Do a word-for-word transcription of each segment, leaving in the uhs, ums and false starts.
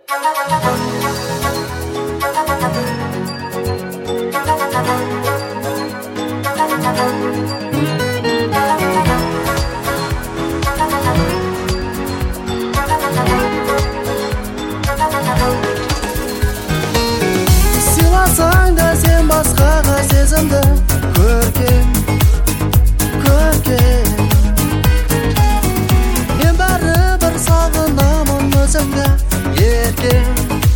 Сыйласаң да сен басқаға сезімді, көркем, көркем. Мен бәрібір сағынамын өзіңді, еркем,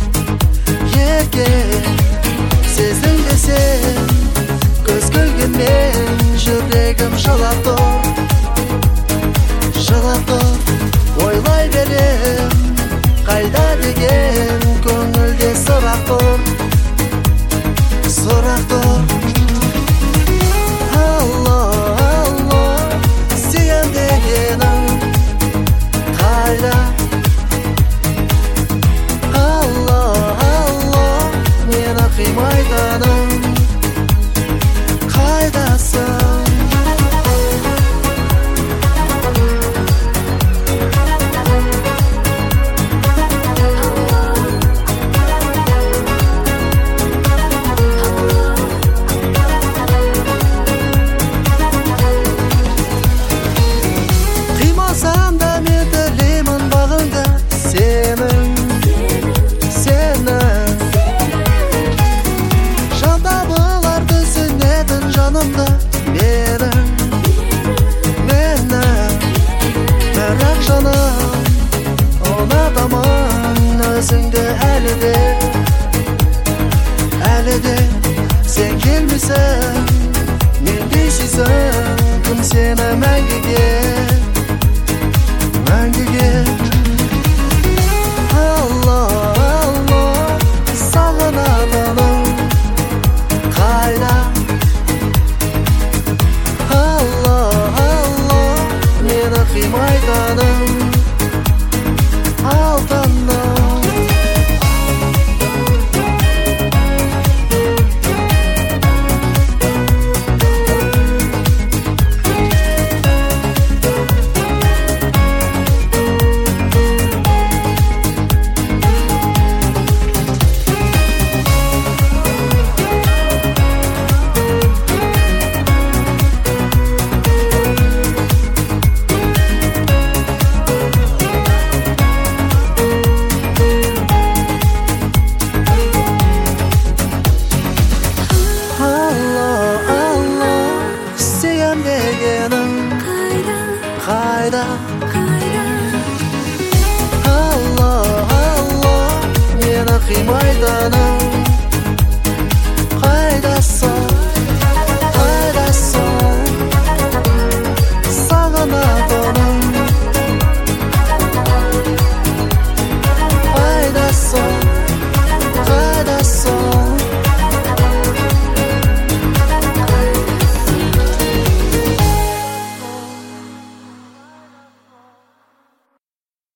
еркем. Сездің десең, көз көлгенмен жүрегім жылап тұр, жылап тұр. Ойлай берем, қайда деген көңілде сұрақ тұр, сұрақ тұр. Алло, алло, сүйем дегенің қайда? Алло, алло, мені қимайтының қайдасың? Қимасам да мен тілеймін бағыңды, сенің, сенің. Жанда бұлар түсінетін жанымды, менің, менің. Бірақ жаным, ұнатамын өзіңді әлі де, әлі де. Сен келмесең, мендей сүйсең, кім сені мәңгіге, мәңгіге.